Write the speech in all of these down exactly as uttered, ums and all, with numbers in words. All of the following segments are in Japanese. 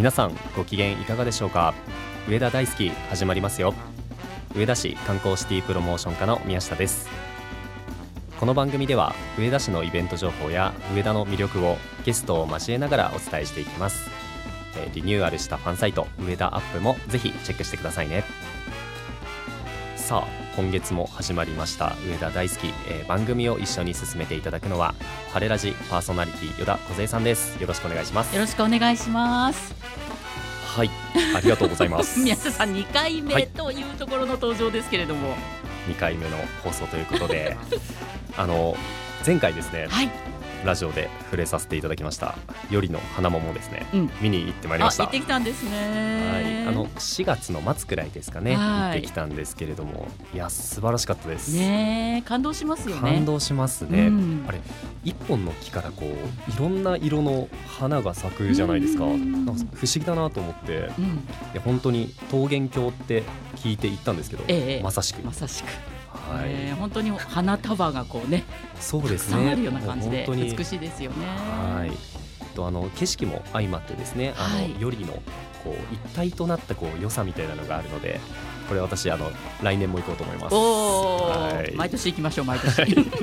皆さんご機嫌いかがでしょうか。上田大好き始まりますよ。上田市観光シティプロモーション課の宮下です。この番組では上田市のイベント情報や上田の魅力をゲストを交えながらお伝えしていきます。えー、リニューアルしたファンサイト上田アップもぜひチェックしてくださいね。さあ今月も始まりました上田大好き、えー、番組を一緒に進めていただくのは晴れラジパーソナリティ依田梢さんです。よろしくお願いします。 よろしくお願いします。 はい、ありがとうございます宮下さんにかいめというところの登場ですけれども、はい、 にかいめの放送ということであの前回ですね、はい、ラジオで触れさせていただきましたよりの花桃ですね、うん、見に行ってまいりました。 あ、行ってきたんですね。 はい、あのしがつの末くらいですかね、行ってきたんですけれども、いや素晴らしかったですね。 感動しますよね。 感動しますね、うん、あれ一本の木からこういろんな色の花が咲くじゃないですか。なんか不思議だなと思って、うん、いや本当に桃源郷って聞いて行ったんですけど、ええ、まさしくまさしくはい、えー、本当に花束がこうね、 そうですね、 たくさんあるような感じで美しいですよね。 はい、とあの景色も相まってですね、あの、はい、よりのこう一体となったこう良さみたいなのがあるので、これ私あの来年も行こうと思います。 お、 はい、 毎年行きましょう毎年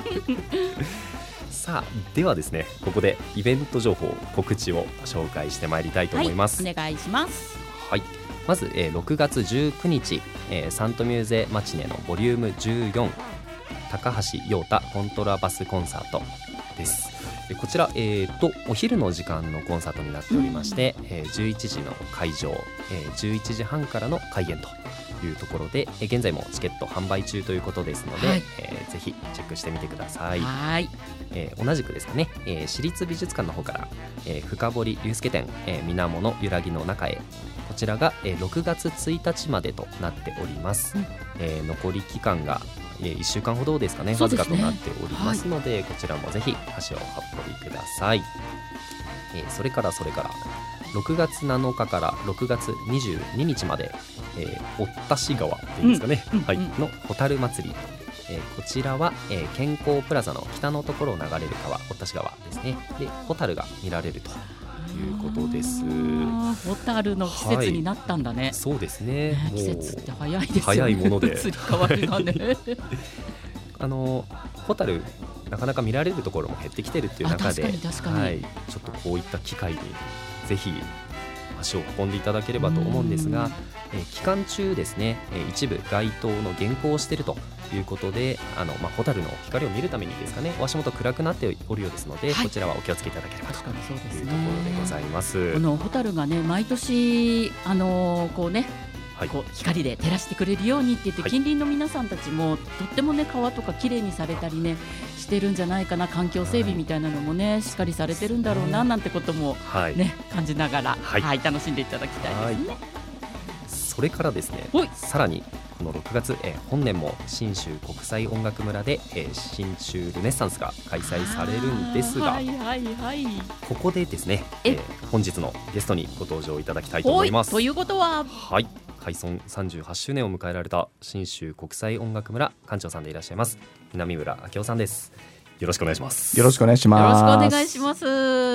さあではですね、ここでイベント情報告知を紹介してまいりたいと思います。 はい、お願いします。 はい、まず、えー、ろくがつじゅうくにち、えー、サントミューゼマチネのボリュームじゅうよん高橋陽太コントラバスコンサートです。こちら、えー、とお昼の時間のコンサートになっておりまして、うん、えー、じゅういちじの会場、えー、じゅういちじはんからの開演というところで、えー、現在もチケット販売中ということですので、はい、えー、ぜひチェックしてみてください。はい、えー、同じくですかね、えー、市立美術館の方から、えー、深堀龍介展、えー、水面の揺らぎの中へ、こちらが、えー、ろくがつついたちまでとなっております。うん、えー、残り期間がいっしゅうかんほどですかね、わずかとなっておりますので、はい、こちらもぜひ足を運びください。えー、それからそれからろくがつなのかからろくがつにじゅうににちまで、えー、おったし川っていうんですかね、うん、はい、のホタル祭り、えー、こちらは、えー、健康プラザの北のところを流れる川、おったし川ですね。でホタルが見られるということです。 ホタルの季節になったんだね。 はい、そうですね、 ね、季節って早いですよね。 早いもので移り変わりがねあのホタルなかなか見られるところも減ってきてるっていう中で、はい、ちょっとこういった機会にぜひ足を運んでいただければと思うんですが、えー、期間中ですね、えー、一部街灯の原稿をしているということで、あの、まあ、ホタルの光を見るためにですかね、お足元暗くなっておるようですので、はい、こちらはお気をつけいただければというところでございます。 このホタルがね、毎年あのー、こうね、はい、こう光で照らしてくれるようにって言って、はい、近隣の皆さんたちもとってもね、川とかきれいにされたりねしてるんじゃないかな。環境整備みたいなのもね、はい、しっかりされてるんだろうななんてことも、ね、はい、感じながら、はいはい、楽しんでいただきたいですね。はい、 それからですね、さらにこのろくがつ、えー、本年も信州国際音楽村で、えー、信州ルネッサンスが開催されるんですが、はいはいはい、ここでですね、えー、本日のゲストにご登場いただきたいと思います。 ということは、 はい、開村さんじゅうはちしゅうねんを迎えられた信州国際音楽村館長さんでいらっしゃいます南村明夫さんです。よろしくお願いします。 よろしくお願いします。 よろしくお願いします。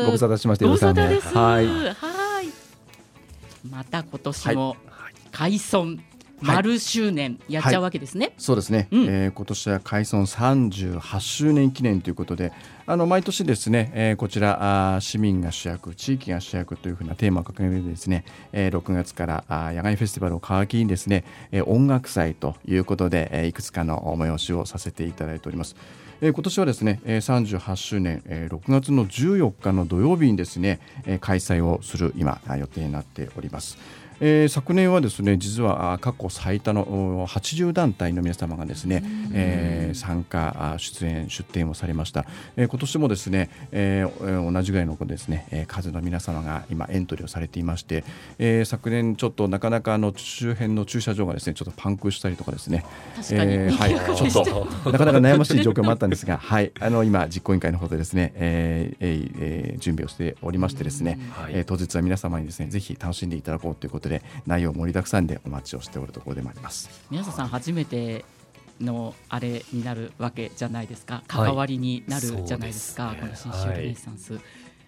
ご無沙汰しました。 ご無沙汰です。 はい、 はい、また今年も開村丸周年やっちゃうわけですね。はいはい、 そうですね、うん、えー、今年は開村さんじゅうはちしゅうねん記念ということで、あの毎年ですね、えー、こちらあ市民が主役、地域が主役というふうなテーマを掲げてですね、えー、ろくがつからあ野外フェスティバルを皮切りにですね、えー、音楽祭ということで、えー、いくつかの催しをさせていただいております。えー、今年はですね、えー、さんじゅうはちしゅうねん、えー、ろくがつのじゅうよっかの土曜日にですね、えー、開催をする今予定になっております。えー、昨年はですね、実は過去最多のはちじゅうだんたいの皆様がですね、えー、参加出演出展をされました。えー、今年もですね、えー、同じぐらいのですね数の皆様が今エントリーをされていまして、えー、昨年ちょっとなかなかあの周辺の駐車場がですねちょっとパンクしたりとかですね、 えー、 はい、ちょっとなかなか悩ましい状況もあったんですが、はい、あの今実行委員会の方でですね、えーえー、準備をしておりましてですね、えー、当日は皆様にですねぜひ楽しんでいただこうということで内容盛りだくさんでお待ちをしておるところでもあります。 宮下さん初めてのあれになるわけじゃないですか、関わりになるじゃないですか、はい、この信州ルネッサンス、はい、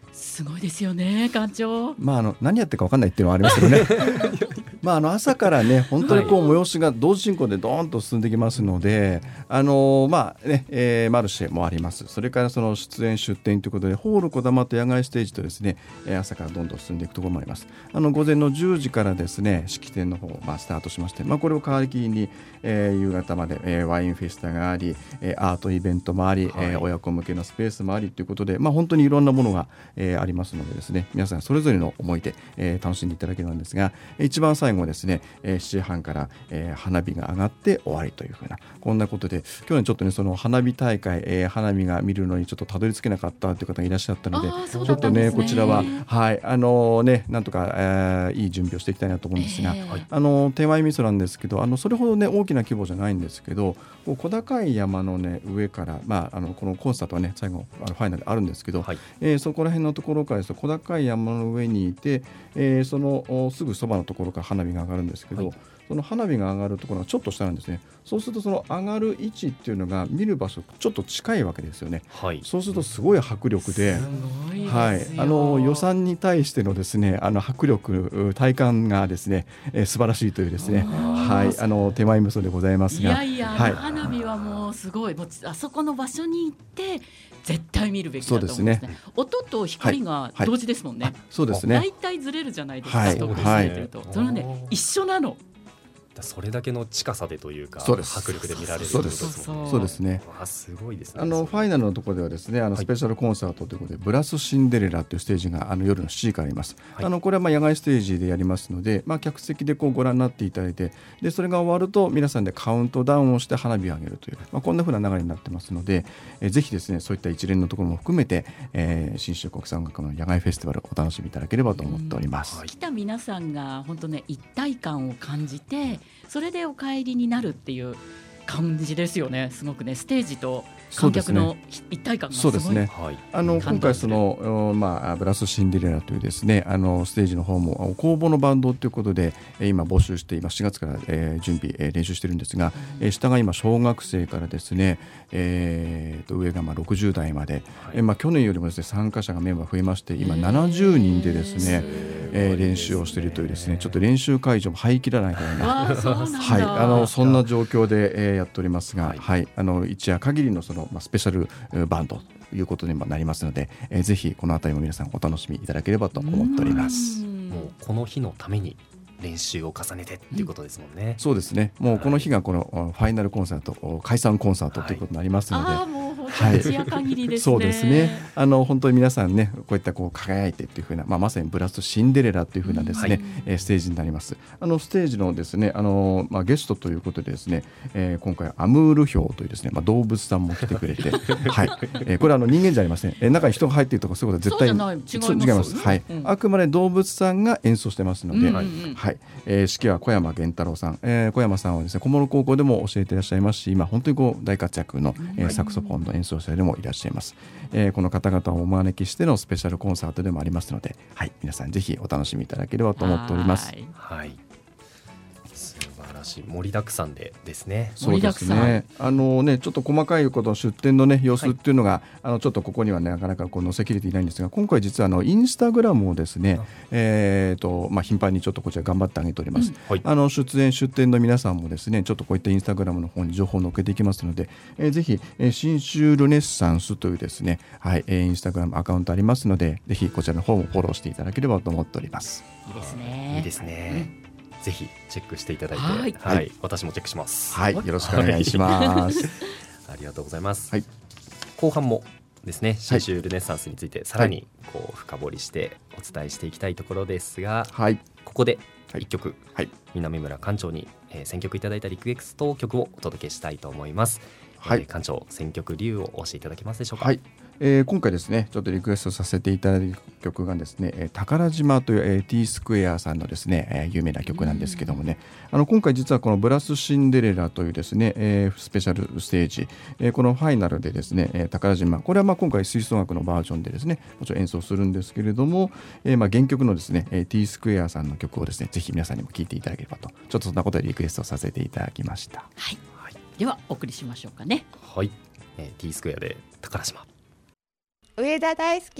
すごいですよね館長。 まあ、あの何やってるか分かんないっていうのはありますけどねまあ、あの朝からね本当にこう催しが同時進行でドーンと進んできますので、あのまあねえーマルシェもあります。それからその出演出店ということでホールこだまと野外ステージとですね、えー朝からどんどん進んでいくところもあります。あの午前のじゅうじからですね式典の方、まあ、スタートしまして、まあ、これを皮切りに、えー夕方まで、えーワインフェスタがあり、えーアートイベントもあり、 はいえー親子向けのスペースもありということで、まあ、本当にいろんなものが、えーありますのでですね、皆さんそれぞれの思いで、えー楽しんでいただけるんですが、一番最後はですね、えーしちじはんから、えー花火が上がって終わりというふうなこんなことで、去年ちょっとねその花火大会、えー花火が見るのにちょっとたどり着けなかったという方がいらっしゃったので、 あーそうちょっとだったんですねねこちらははいあのねなんとか、えーいい準備をしていきたいなと思うんですが、 えーあの手前味噌なんですけど、あのそれほどね大きな規模じゃないんですけど、こう小高い山のね上から、まあ、あのこのコンサートはね最後あのファイナルあるんですけど、 はいえーそこら辺のところからですと小高い山の上にいて、えーそのおすぐそばのところから花火が上がるんですけど、 はいその花火が上がるところがちょっと下なんですね。そうするとその上がる位置っていうのが見る場所ちょっと近いわけですよね。 はいそうするとすごい迫力で、 すごいですよ、 はい、あの予算に対してのですねあの迫力体感がですね、えー素晴らしいというですね、はい、あの手前味噌でございますが、 いやいや、 はいあの花火はもうすごい、もうあそこの場所に行って絶対見るべきだと思うんですね。 そうです音と光が同時ですもんね。 あそうですね。 大体ずれるじゃないですか、 はいストックはいしてると、それはね一緒なの。 それだけの近さでというかそうです迫力で見られるそうですということもんそうですね。 わあすごいですね。 あのファイナルのところではですねあのはいスペシャルコンサートということで、ブラスシンデレラというステージがあの夜のしちじからあります。 はいあのこれはまあ野外ステージでやりますので、まあ、客席でこうご覧になっていただいて、でそれが終わると皆さんでカウントダウンをして花火を上げるという、まあ、こんな風な流れになってますので、えーぜひですねそういった一連のところも含めて、えー、信州国際音楽の野外フェスティバルをお楽しみいただければと思っております。 はい来た皆さんが本当ね一体感を感じて、それでお帰りになるっていう感じですよね。すごくねステージと観客の一体感がすごい。 そうですね。 はいあの感動今回その、おまあ、ブラスシンデレラというですねあのステージの方も公募のバンドということでえー今募集して今しがつから、えー準備、えー練習してるんですが、えー下が今小学生からですね、えーと上がまあろくじゅう代まで、 はいえーまあ、去年よりもですね参加者がメンバー増えまして今ななじゅうにんでですね、えー練習をしているというですねちょっと練習会場も入りきらないようなわあそうなんだ。 はい、あのそんな状況で、えーやっておりますが、 はいはい、あの一夜限りのその、まあ、スペシャルえーバンドということにもなりますので、えーぜひこのあたりも皆さんお楽しみいただければと思っております。 うんもうこの日のために練習を重ねてっていうことですもんね。 そうですね。もうこの日がこのファイナルコンサート、お解散コンサートということになりますので、 ああもう本当に一夜限りですね。 そうですね。あの本当に皆さんねこういったこう輝いてっていう風な、まあ、まさにブラスシンデレラという風なですね、 はいえーステージになります。あのステージのですねあの、まあ、ゲストということでですね、えー今回アムールヒョウというですね、まあ、動物さんも来てくれてはい、えーこれはあの人間じゃありません、えー中に人が入っているとかそういうことは絶対にそうじゃない違いますそうはい、 うんあくまで動物さんが演奏してますので、 うんうんうんはい、えー指揮は小山源太郎さん、えー小山さんはですね小諸高校でも教えていらっしゃいますし、今本当にこう大活躍の、えーサクソフォンの演奏者でもいらっしゃいます、えーこの方々をお招きしてのスペシャルコンサートでもありますので、はい、皆さんぜひお楽しみいただければと思っております。 はいはい素晴らしい盛りだくさんでですね。 そうですね。あのねちょっと細かいこと出店のね様子っていうのが、あのちょっとここにはねなかなかこう載せきれていないんですが、今回実はあのインスタグラムをですね、えーとまあ頻繁にちょっとこちら頑張ってあげております。 はいあの出演出店の皆さんもですねちょっとこういったインスタグラムの方に情報を載っけていきますので、えーぜひ、えー、信州ルネッサンスというですねはい、えーインスタグラムアカウントありますので、ぜひこちらの方もフォローしていただければと思っております。 いいですね。 いいですね。ぜひチェックしていただいて、 はいはい私もチェックします。 はい、よろしくお願いします。 ありがとうございます。 はい後半もですね信州ルネッサンスについてさらにこう深掘りしてお伝えしていきたいところですが、 はい、 ここではいいっきょく、 はい南村館長に、えー選曲いただいたリクエスト曲をお届けしたいと思います。 はいえー館長選曲理由をお教えいただけますでしょうか。 はい、えー今回ですねちょっとリクエストさせていただいた曲がですね、えー宝島という、えー、T スクエアさんのですね、えー有名な曲なんですけどもね、あの今回実はこのブラスシンデレラというですね、えースペシャルステージ、えーこのファイナルでですね、えー宝島これはまあ今回吹奏楽のバージョンでですねもちろん演奏するんですけれども、えーまあ原曲のですね、えー T スクエアさんの曲をですねぜひ皆さんにも聴いていただければと、ちょっとそんなことでリクエストさせていただきました。 はい。 はいではお送りしましょうかね。 はい、えー、T スクエアで宝島。 上田大好き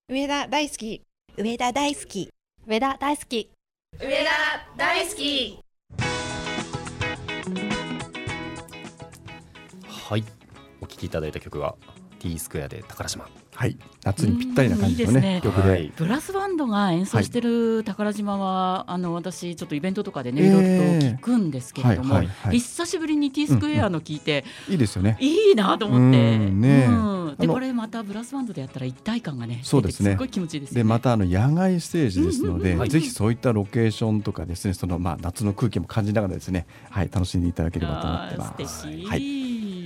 上田大好き。上田大好き。 上田大好き。 上田大好き。 はい、お聴きいただいた曲は T スクエアで宝島。 はい、夏にぴったりな感じのね、 いいですね曲で、 はい、 ブラスバンドが演奏してる宝島は、はい、あの私ちょっとイベントとかでね、 えー、 いろいろと聞くんですけれども、 はいはいはい、 久しぶりに T スクエアの聞いて、 うんうん、いいですよね、 いいなと思って、 うんね、 うん、でこれまたブラスバンドでやったら一体感がね、 そうですね、 すごい気持ちいいですよね。 でまたあの野外ステージですので、 うんうんうん、 ぜひそういったロケーションとかですね、そのまあ夏の空気も感じながらですね、はい、楽しんでいただければと思ってます。 素敵、 はい、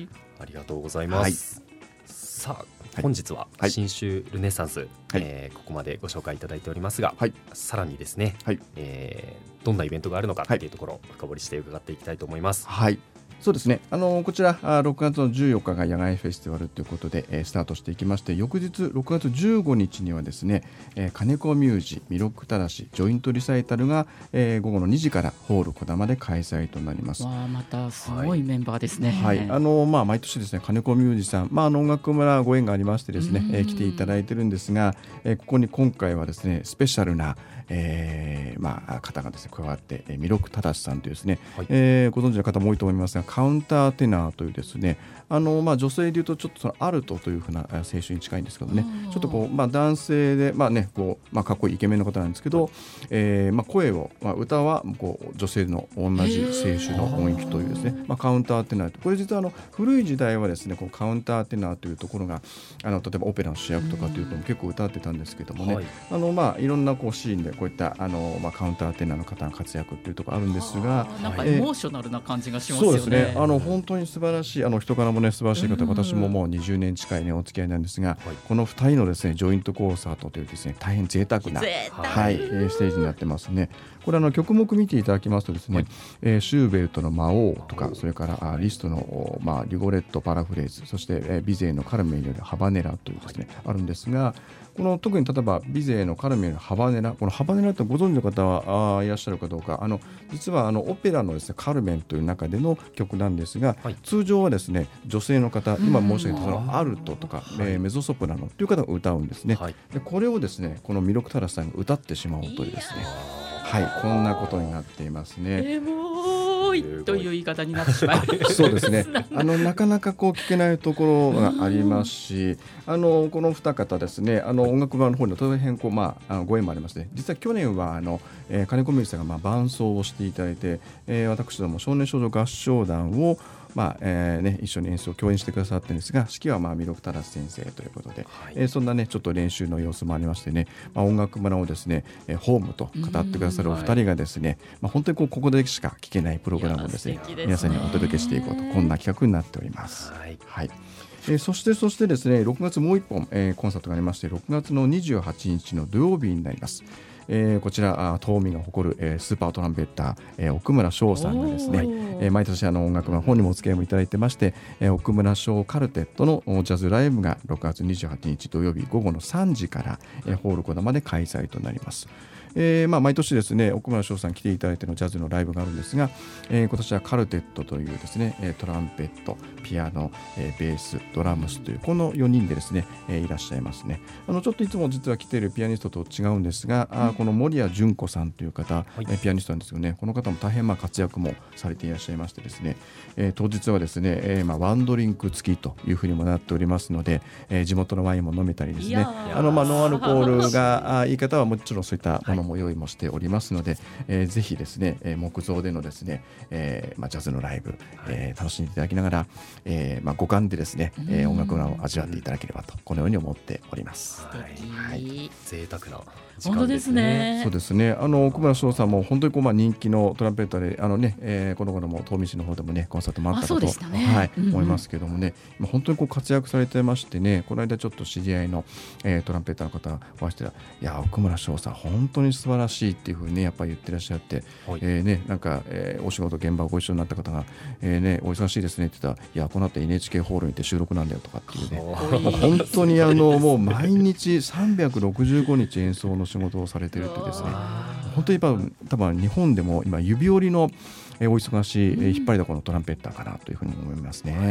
ありがとうございます。はい、さあ本日は新州ルネサンス、はい、えー、ここまでご紹介いただいておりますが、はい、さらにですね、はい、えー、どんなイベントがあるのかというところを深掘りして伺っていきたいと思います。 はい、そうですね、あのこちらろくがつのじゅうよっかが野外フェスティバルということで、えー、スタートしていきまして、翌日ろくがつじゅうごにちにはですね、えー、金子ミュージ弥勒ただしジョイントリサイタルが、えー、午後のにじからホールこだまで開催となります。 わあ、またすごいメンバーですね。 はい、はい、あのまあ、毎年ですね、金子ミュージさん、まあ、あの音楽村ご縁がありましてですね、えー、来ていただいてるんですが、えー、ここに今回はですねスペシャルな、えーまあ、方がですね加わって、えー、弥勒ただしさんというですね、はい、えー、ご存知の方も多いと思いますが、カウンターテナーというですね、あの、まあ、女性でいうとちょっとそのアルトというふうな声種に近いんですけどね、ちょっとこう、まあ、男性で、まあね、こうまあ、かっこいいイケメンの方なんですけど、はい、えーまあ、声を、まあ、歌はこう女性の同じ声種の音域というですね、まあ、カウンターテナーと、これ実はあの古い時代はですねこうカウンターテナーというところがあの例えばオペラの主役とかというと結構歌ってたんですけどもね、はい、あのまあいろんなこうシーンでこういったあの、まあ、カウンターテナーの方の活躍というところあるんですが、 なんかエモーショナルな感じがしますよね。 そうですね、あの本当に素晴らしい、あの人柄もね素晴らしい方、私ももうにじゅうねん近いねお付き合いなんですが、はい、このふたりのですねジョイントコンサートというですね大変贅沢な、はい、ステージになってますね。これあの曲目見ていただきますとですね、はい、えー、シューベルトの魔王とか、それからリストの、まあ、リゴレットパラフレーズ、そして、えー、ビゼーのカルメンよりハバネラというですね、はい、あるんですが、この特に例えばビゼーのカルメンよりハバネラ、このハバネラってご存知の方はあいらっしゃるかどうか、あの実はあのオペラのですねカルメンという中での曲なんですが、はい、通常はですね女性の方、今申し上げたそのアルトとか、えー、メゾソプラノという方が歌うんですね、はい、でこれをですねこの弥勒ただしさんが歌ってしまおうというですね、はい、こんなことになっていますね。 エモいという言い方になってしまうそうですね、あのなかなかこう聞けないところがありますし、あのこの二方ですね、あの音楽番の方に大変こう、まあ、あのご縁もありまして、実は去年はあの、えー、金子ミュージさんがまあ伴奏をしていただいて、えー、私ども少年少女合唱団をまあえーね、一緒に演奏を共演してくださってるんですが、指揮はまあ弥勒ただし先生ということで、はい、えー、そんなねちょっと練習の様子もありましてね、まあ、音楽村をですね、えー、ホームと語ってくださるお二人がですね、まあ、本当にこうここでしか聴けないプログラムをですね、皆さんにお届けしていこうと、こんな企画になっております。はい、はい、えー、そしてそしてですねろくがつもう一本、えー、コンサートがありまして、ろくがつのにじゅうはちにちの土曜日になります。えー、こちら東海が誇る、えー、スーパートランペッター、えー、奥村翔さんがですね、えー、毎年あの音楽の方にもお付き合いもいただいてまして、えー、奥村翔カルテットのジャズライブがろくがつにじゅうはちにち土曜日午後のさんじから、えー、ホールこだまで開催となります。えーまあ、毎年ですね奥村翔さん来ていただいてのジャズのライブがあるんですが、えー、今年はカルテットというですねトランペット、ピアノ、えー、ベース、ドラムスというこのよにんでですね、えー、いらっしゃいますね。あのちょっといつも実は来ているピアニストと違うんですが、うん、あこの森谷純子さんという方、はい、えー、ピアニストなんですよね。この方も大変まあ活躍もされていらっしゃいましてですね、えー、当日はですね、えーまあ、ワンドリンク付きというふうにもなっておりますので、えー、地元のワインも飲めたりですね、あの、まあ、ノンアルコールがいい方はもちろんそういったものも用意もしておりますので、はい、えー、ぜひですね、えー、木造でのですね、えーまあ、ジャズのライブ、えー、楽しんでいただきながら、えーまあ、五感でですね、えー、音楽を味わっていただければとこのように思っております。 はい、はい、贅沢な本当ですね。 そうですね。あの奥村翔さんも本当にこうまあ人気のトランペッターで、あのね、えー、この頃も東御市の方でもねコンサートもあったかと、ね、はい、うんうん、思いますけどもね、本当にこう活躍されてましてね、この間ちょっと知り合いの、えー、トランペッターの方がお会いしたら、いや奥村翔さん本当に素晴らしいっていうふうにねやっぱり言ってらっしゃって、はい、えー、ねなんか、えー、お仕事現場ご一緒になった方が、えー、ねお忙しいですねって言ったら、いやこの後 エヌエイチケー ホールにて収録なんだよとかっていうね、本当にあのもう毎日さんびゃくろくじゅうごにち演奏の仕事をされているとですね、本当に多分日本でも今指折りのお忙しい引っ張りだこのトランペッターかなというふうに思いますね。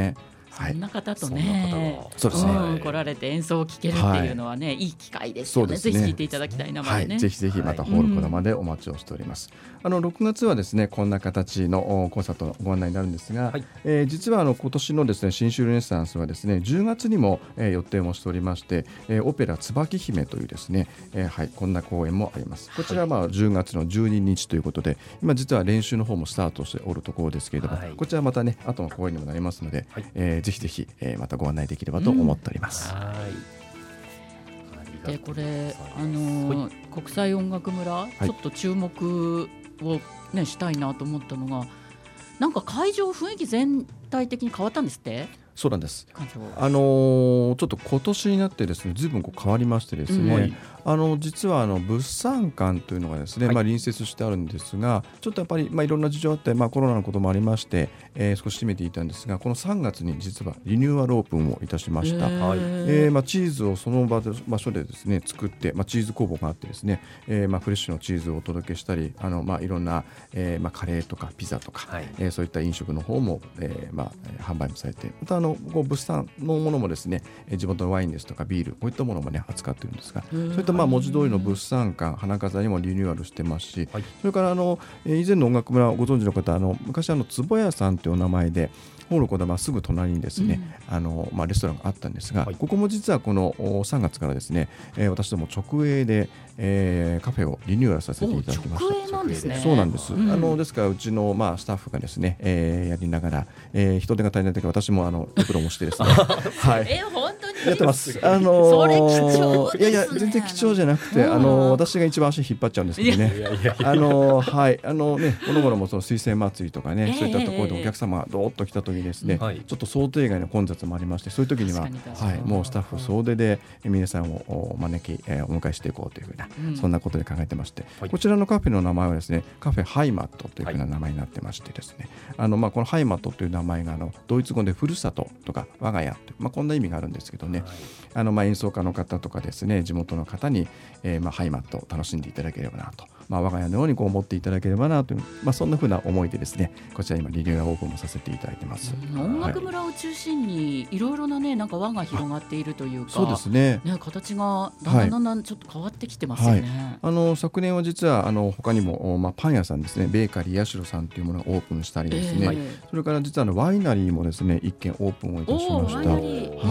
はい、 そんな方とね、 そうですね、 うん、来られて演奏を聴けるっていうのはね、はい、いい機会ですよね。ぜひ聴いていただきたいな、 はい、ぜひぜひまたホールこだまでお待ちをしております、はい、あのろくがつはですねこんな形のコンサートのご案内になるんですが、はい、えー、実はあの今年のですね新州ルネサンスはですねじゅうがつにも、えー、予定もしておりまして、えー、オペラ椿姫というですね、えーはい、こんな公演もあります。こちらはまあじゅうがつのじゅうににちということで、今実は練習の方もスタートしておるところですけれども、はい、こちらまたね後の公演にもなりますので、はい、えー、ぜひぜひ、えー、またご案内できればと思っております、うん、はい。 でこれ、あのー、国際音楽村、はい、ちょっと注目を、ね、したいなと思ったのが、なんか会場雰囲気全体的に変わったんですって。 そうなんです。あのー、ちょっと今年になってですね、ずいぶんこう変わりましてですね、うん、あの実はあの物産館というのがですね、はい、まあ、隣接してあるんですが、ちょっとやっぱりまあいろんな事情あって、まあ、コロナのこともありまして、えー、少し閉めていたんですが、このさんがつに実はリニューアルオープンをいたしました。えーえーまあ、チーズをその場で場所でですね作って、まあ、チーズ工房があってですね、えーまあ、フレッシュのチーズをお届けしたり、あのまあいろんな、えーまあ、カレーとかピザとか、はい、えー、そういった飲食の方も、えーまあ、販売もされて、またあのこう物産のものもですね、地元のワインですとかビール、こういったものもね扱っているんですが、そういったまあ文字通りの物産館、花飾りもリニューアルしてますし、はい、それからあの以前の音楽村をご存知の方、あの昔あの坪屋さんというお名前でホールこだますぐ隣にですね、うん、あのまあ、レストランがあったんですが、はい、ここも実はこのさんがつからですね、えー、私ども直営で、えー、カフェをリニューアルさせていただきました。 直営なんですね。 そうなんです、うん、あのですからうちの、まあ、スタッフがですね、えー、やりながら、えー、人手が足りないときは私もあのエプロンをしてですねはい、 え本当にやってます。あのー、 それ貴重ですね。 いやいや全然貴重じゃなくて、あのー、私が一番足引っ張っちゃうんですけどね、あのー、はい、あのね、この頃もその水仙祭りとかね、えー、そういったところでお客様がどーっと来たときにですね、はい、ちょっと想定外の混雑もありまして、そういう時にはにはい、もうスタッフ総出で皆さんをお招き、えー、お迎えしていこうというふうな、うん、そんなことで考えてまして、はい、こちらのカフェの名前はですね、カフェハイマットというふうな名前になってましてですね、はい、あのまあこのハイマットという名前があのドイツ語でふるさととか我が家という、まあ、こんな意味があるんですけどね、はい、あのまあ演奏家の方とかですね、地元の方に、えー、まあハイマットを楽しんでいただければなと、まあ、我が家のようにこう思っていただければなという、まあ、そんな風な思いでですね、こちら今リニューアルオープンもさせていただいてます。 うん、音楽村を中心にいろいろなね、なんか輪が広がっているというか、 そうですね、 ね、形がだんだんだんだんちょっと変わってきてますよね。はいはい、 あの昨年は実はあの他にも、まあ、パン屋さんですね、ベーカリーヤシロさんというものがオープンしたりですね、えー、それから実はあのワイナリーもですね一軒オープンをいたしました。はい、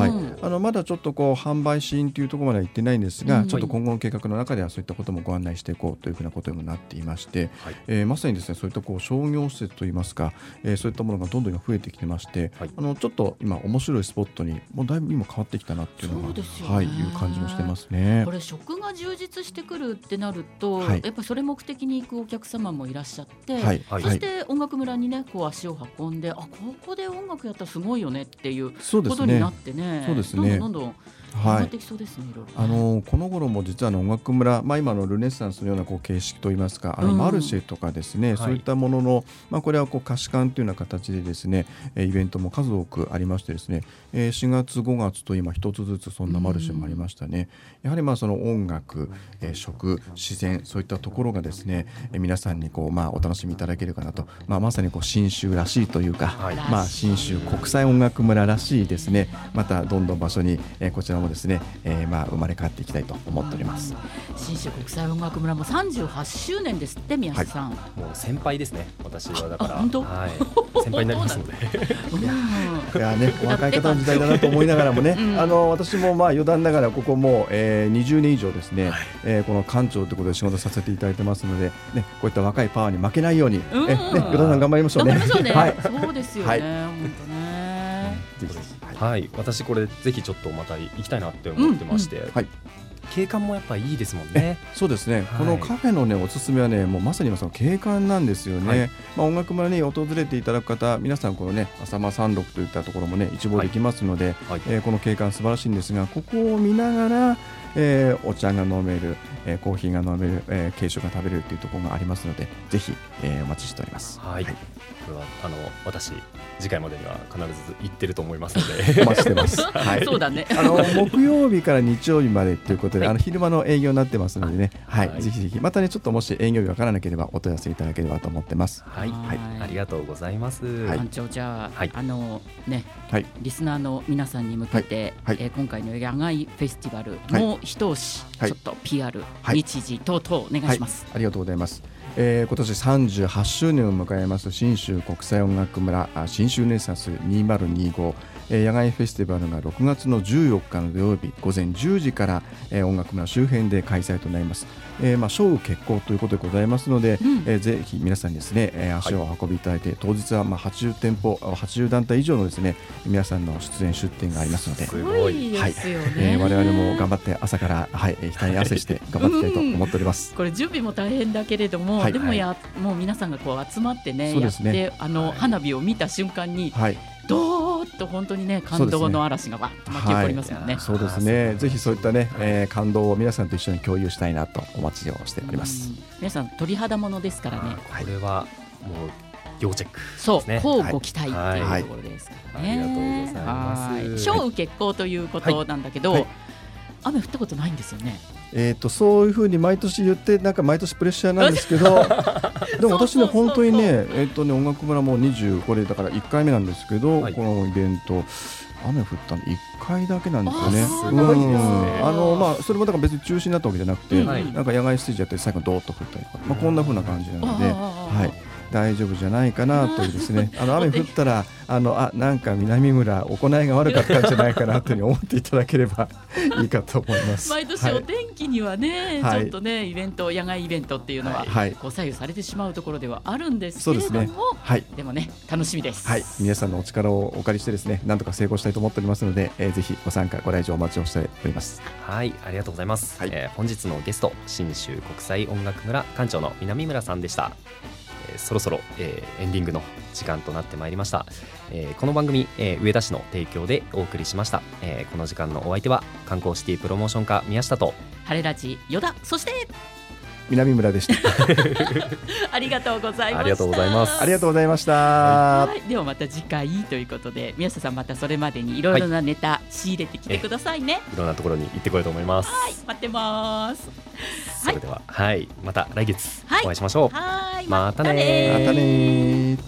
うん、あのまだちょっとこう販売シーンというところまでは行ってないんですが、うん、ちょっと今後の計画の中ではそういったこともご案内していこうというふうなことにもなっていまして、はい、えー、まさにですね、そういったこう商業施設といいますか、えー、そういったものがどんどん増えてきてまして、はい、あのちょっと今面白いスポットにもうだいぶ今変わってきたなっていうのが、はい、いう感じもしてますね。 これ食が充実してくるってなると、はい、やっぱりそれ目的に行くお客様もいらっしゃって、はいはい、そして音楽村にねこう足を運んで、あ、ここで音楽やったらすごいよねっていうことになってね、 そうですね、 どんどんどんどんはい、 あのこの頃も実はあの音楽村、まあ、今のルネッサンスのようなこう形式といいますか、あのマルシェとかですね、うん、そういったものの、はい、まあ、これはこう貸し館というような形でですね、イベントも数多くありましてですね、しがつごがつと今一つずつそんなマルシェもありましたね。うん、やはりまあその音楽、食、自然、そういったところがですね、皆さんにこうまあお楽しみいただけるかなと、まあ、まさにこう新州らしいというか、はい、まあ、新州国際音楽村らしいですね、またどんどん場所にこちらもですね、えー、まあ生まれ変わっていきたいと思っております。 新州国際音楽村もさんじゅうはちしゅうねんですって、宮下さん、はい、 もう先輩ですね、私は。だから本当、 はい、先輩になりますのでいや、ね、お若い方の時代だなと思いながらもね、うん、あの私もまあ余談ながらここもう、えー、にじゅうねん以上ですね、はい、えー、この館長ということで仕事させていただいてますので、ね、こういった若いパワーに負けないように、うん、えね、与田さん頑張りましょうね。 頑張りましょうね、 はい、 そうですよね、はい、本当ね、 ぜひぜひ、 はい、私これぜひちょっとまた行きたいなって思ってまして、うんうん、はい、景観もやっぱいいですもんね。 そうですね、はい、このカフェの、ね、おすすめはね、もうまさにその景観なんですよね。はい、まあ、音楽村に訪れていただく方、皆さんこのね浅間山麓といったところもね一望できますので、はい、えー、この景観素晴らしいんですが、ここを見ながら、えー、お茶が飲める、えー、コーヒーが飲める、えー、軽食が食べれるというところがありますので、ぜひ、えー、お待ちしております。はい、はい。 これはあの私次回までには必ず行ってると思いますのでお待ちしてます、はい、 そうだねあの木曜日から日曜日までということで、 はい、 あの昼間の営業になってますのでね、はい、 はい、 ぜひぜひまたねちょっともし営業日わからなければお問い合わせいただければと思ってます。 はい、はい、ありがとうございます。 はい、 館長じゃあ、 はい、 あのね、 はい、 リスナーの皆さんに向けて、 はいはい、 えー、今回の野外フェスティバル、 はい、 もう一押し、はい、ちょっと ピーアール、はい、日時等々お願いします。 はい、ありがとうございます。えー、今年さんじゅうはちしゅうねんを迎えます信州国際音楽村信州ネサスにせんにじゅうご、えー、野外フェスティバルがろくがつのじゅうよっかの土曜日午前じゅうじから、えー、音楽村周辺で開催となります。えーまあ、小雨決行ということでございますので、うん、えー、ぜひ皆さんにですね、えー、足を運びいただいて、はい、当日はまあはちじゅうてんぽはちじゅうだんたい以上のですね皆さんの出演出展がありますので、 すごいですよね、はい、 えー、我々も頑張って朝から、はい、額に汗して頑張っていきたいと思っております、 うん、これ準備も大変だけれども、はい、でもや、はい、もう皆さんがこう集まってね、やってあの、はい、花火を見た瞬間に、はい、どーっと本当にね感動の嵐がわっと巻き起こりますよね。 そうですね、ぜひそういったね、えー、感動を皆さんと一緒に共有したいなとお待ちをしております。 皆さん鳥肌ものですからね、 これはもう要チェック、 そう、乞うご期待というところですからね、 はいはい、ありがとうございます。 小雨決行ということなんだけど、はいはい、雨降ったことないんですよね。 えー、とそういうふうに毎年言ってなんか毎年プレッシャーなんですけどでも私ね本当にね、えーとね音楽村もにじゅうこれだからいっかいめなんですけど、はい、このイベント雨降ったのいっかいだけなんですよね。 すごいですね。 あのまあそれもだから別に中止になったわけじゃなくて、 はい、 なんか野外ステージやって最後ドーッと降ったりとか、まあ、こんな風な感じなので、はい、大丈夫じゃないかなというですねあの雨降ったらあのあなんか南村行いが悪かったんじゃないかなというふうに思っていただければいいかと思います。 毎年お天気にはね、はい、ちょっとねイベント野外イベントっていうのは、はい、こう左右されてしまうところではあるんですけれども、そうですね、はい、でもね楽しみです、 はい、皆さんのお力をお借りしてですねなんとか成功したいと思っておりますので、えー、ぜひご参加ご来場お待ちをしております。 はい、ありがとうございます、はい、えー、本日のゲスト信州国際音楽村館長の南村さんでした。そろそろ、えー、エンディングの時間となってまいりました、えー、この番組、えー、上田市の提供でお送りしました、えー、この時間のお相手は観光シティプロモーション課宮下と晴れラジ与田、そして南村でしたありがとうございました。 ありがとうございます。 ありがとうございました、 はい、ではまた次回ということで宮下さんまたそれまでにいろいろなネタ、はい、仕入れてきてくださいね。 いろんなところに行ってこようと思います。 はい、待ってます。 それでは、はい、はい、また来月お会いしましょう。 はい、 またねまたね。